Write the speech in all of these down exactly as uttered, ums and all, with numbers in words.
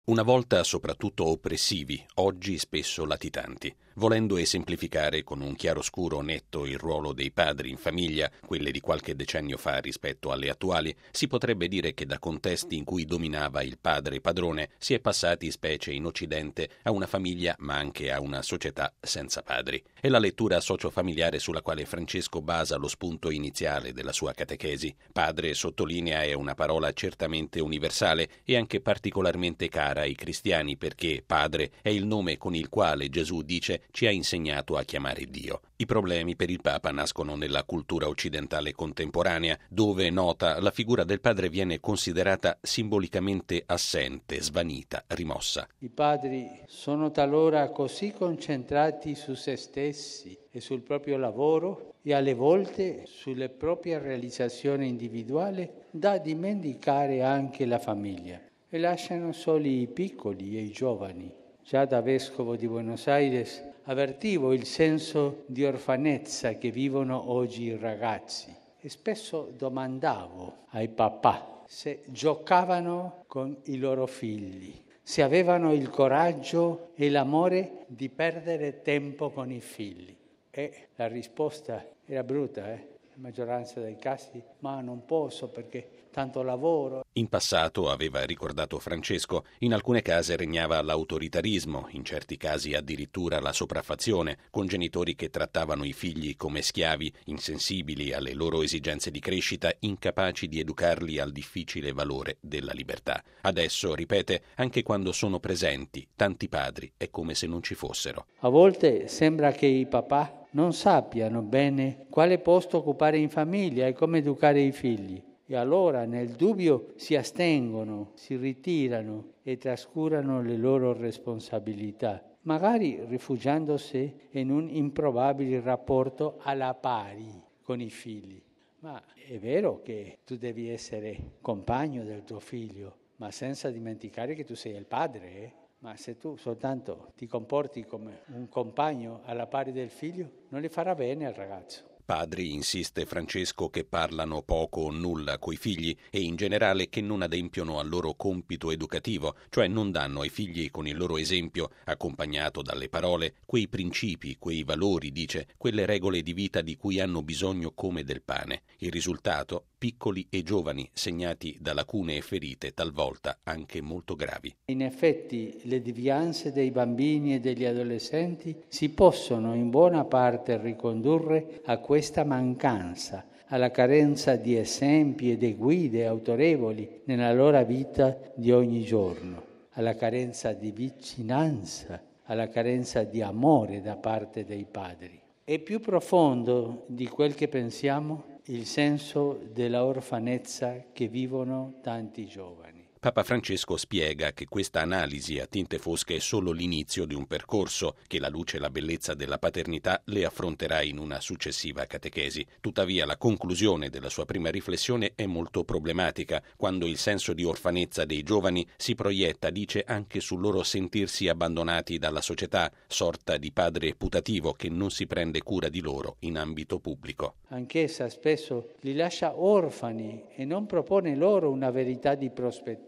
Una volta soprattutto oppressivi, oggi spesso latitanti. Volendo esemplificare con un chiaroscuro netto il ruolo dei padri in famiglia, quelle di qualche decennio fa rispetto alle attuali, si potrebbe dire che da contesti in cui dominava il padre padrone si è passati, specie in Occidente, a una famiglia ma anche a una società senza padri. È la lettura sociofamiliare sulla quale Francesco basa lo spunto iniziale della sua catechesi. Padre, sottolinea, è una parola certamente universale e anche particolarmente cara ai cristiani perché padre è il nome con il quale Gesù dice ci ha insegnato a chiamare Dio. I problemi per il Papa nascono nella cultura occidentale contemporanea, dove, nota, la figura del padre viene considerata simbolicamente assente, svanita, rimossa. I padri sono talora così concentrati su se stessi e sul proprio lavoro e alle volte sulle proprie realizzazioni individuali da dimenticare anche la famiglia e lasciano soli i piccoli e i giovani. Già da vescovo di Buenos Aires avvertivo il senso di orfanezza che vivono oggi i ragazzi e spesso domandavo ai papà se giocavano con i loro figli, se avevano il coraggio e l'amore di perdere tempo con i figli. E la risposta era brutta, eh? La maggioranza dei casi, ma non posso perché tanto lavoro. In passato, aveva ricordato Francesco, in alcune case regnava l'autoritarismo, in certi casi addirittura la sopraffazione, con genitori che trattavano i figli come schiavi, insensibili alle loro esigenze di crescita, incapaci di educarli al difficile valore della libertà. Adesso, ripete, anche quando sono presenti tanti padri, è come se non ci fossero. A volte sembra che i papà non sappiano bene quale posto occupare in famiglia e come educare i figli. E allora nel dubbio si astengono, si ritirano e trascurano le loro responsabilità, magari rifugiandosi in un improbabile rapporto alla pari con i figli. Ma è vero che tu devi essere compagno del tuo figlio, ma senza dimenticare che tu sei il padre, eh? Ma se tu soltanto ti comporti come un compagno alla pari del figlio, non le farà bene al ragazzo. Padri, insiste Francesco, che parlano poco o nulla coi figli e in generale che non adempiono al loro compito educativo, cioè non danno ai figli con il loro esempio, accompagnato dalle parole, quei principi, quei valori, dice, quelle regole di vita di cui hanno bisogno come del pane. Il risultato? Piccoli e giovani, segnati da lacune e ferite, talvolta anche molto gravi. In effetti, le devianze dei bambini e degli adolescenti si possono in buona parte ricondurre a questa mancanza, alla carenza di esempi e di guide autorevoli nella loro vita di ogni giorno, alla carenza di vicinanza, alla carenza di amore da parte dei padri. È più profondo di quel che pensiamo il senso della orfanezza che vivono tanti giovani. Papa Francesco spiega che questa analisi a tinte fosche è solo l'inizio di un percorso che la luce e la bellezza della paternità le affronterà in una successiva catechesi. Tuttavia la conclusione della sua prima riflessione è molto problematica quando il senso di orfanezza dei giovani si proietta, dice, anche sul loro sentirsi abbandonati dalla società, sorta di padre putativo che non si prende cura di loro in ambito pubblico. Anch'essa spesso li lascia orfani e non propone loro una verità di prospettiva.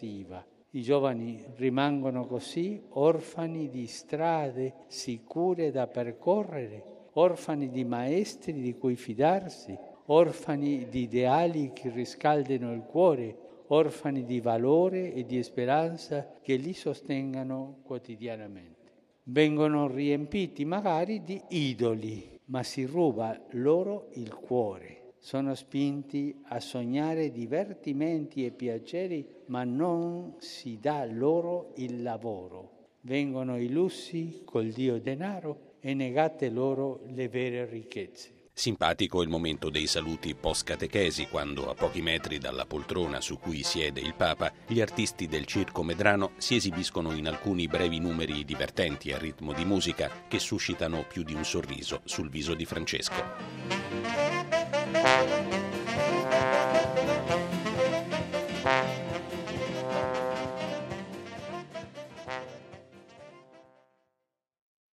I giovani rimangono così orfani di strade sicure da percorrere, orfani di maestri di cui fidarsi, orfani di ideali che riscaldino il cuore, orfani di valore e di speranza che li sostengano quotidianamente. Vengono riempiti magari di idoli, ma si ruba loro il cuore. Sono spinti a sognare divertimenti e piaceri, ma non si dà loro il lavoro. Vengono illusi col dio denaro e negate loro le vere ricchezze. Simpatico il momento dei saluti post-catechesi, quando a pochi metri dalla poltrona su cui siede il Papa, gli artisti del Circo Medrano si esibiscono in alcuni brevi numeri divertenti a ritmo di musica che suscitano più di un sorriso sul viso di Francesco.